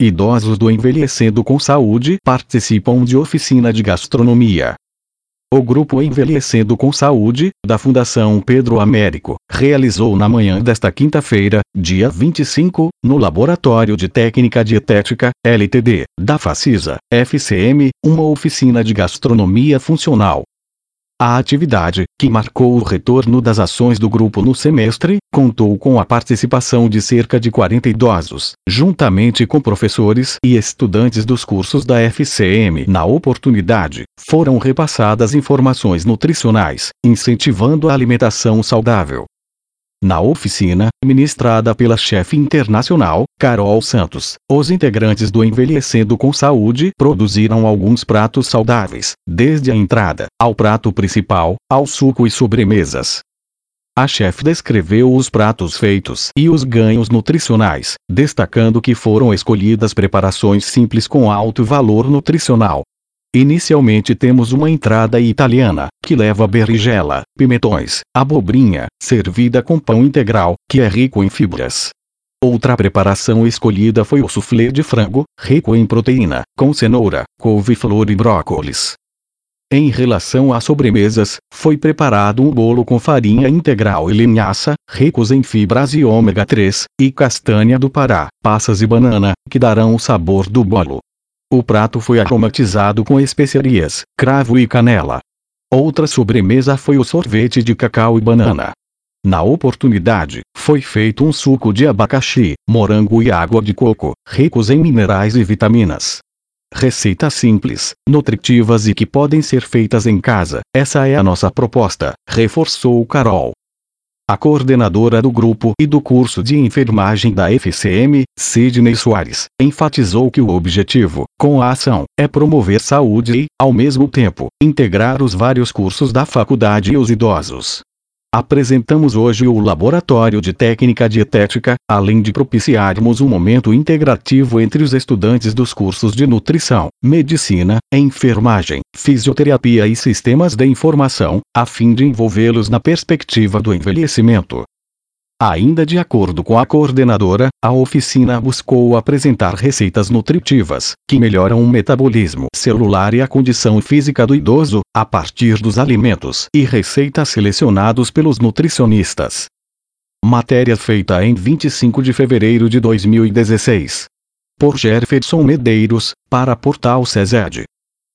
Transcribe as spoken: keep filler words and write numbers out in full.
idosos do Envelhecendo com Saúde participam de oficina de gastronomia. O grupo Envelhecendo com Saúde, da Fundação Pedro Américo, realizou na manhã desta quinta-feira, dia vinte e cinco, no Laboratório de Técnica Dietética, L T D, da Facisa, F C M, uma oficina de gastronomia funcional. A atividade, que marcou o retorno das ações do grupo no semestre, contou com a participação de cerca de quarenta idosos, juntamente com professores e estudantes dos cursos da F C M. Na oportunidade, foram repassadas informações nutricionais, incentivando a alimentação saudável. Na oficina, ministrada pela chefe internacional, Carol Santos, os integrantes do Envelhecendo com Saúde produziram alguns pratos saudáveis, desde a entrada, ao prato principal, ao suco e sobremesas. A chefe descreveu os pratos feitos e os ganhos nutricionais, destacando que foram escolhidas preparações simples com alto valor nutricional. Inicialmente temos uma entrada italiana, que leva berinjela, pimentões, abobrinha, servida com pão integral, que é rico em fibras. Outra preparação escolhida foi o soufflé de frango, rico em proteína, com cenoura, couve-flor e brócolis. Em relação às sobremesas, foi preparado um bolo com farinha integral e linhaça, ricos em fibras e ômega três, e castanha do Pará, passas e banana, que darão o sabor do bolo. O prato foi aromatizado com especiarias, cravo e canela. Outra sobremesa foi o sorvete de cacau e banana. Na oportunidade, foi feito um suco de abacaxi, morango e água de coco, ricos em minerais e vitaminas. Receitas simples, nutritivas e que podem ser feitas em casa, essa é a nossa proposta, reforçou Carol. A coordenadora do grupo e do curso de enfermagem da F C M, Sidney Soares, enfatizou que o objetivo, com a ação, é promover saúde e, ao mesmo tempo, integrar os vários cursos da faculdade e os idosos. Apresentamos hoje o Laboratório de Técnica Dietética, além de propiciarmos um momento integrativo entre os estudantes dos cursos de nutrição, medicina, enfermagem, fisioterapia e sistemas de informação, a fim de envolvê-los na perspectiva do envelhecimento. Ainda de acordo com a coordenadora, a oficina buscou apresentar receitas nutritivas, que melhoram o metabolismo celular e a condição física do idoso, a partir dos alimentos e receitas selecionados pelos nutricionistas. Matéria feita em vinte e cinco de fevereiro de dois mil e dezesseis. Por Jefferson Medeiros, para Portal C E S E D.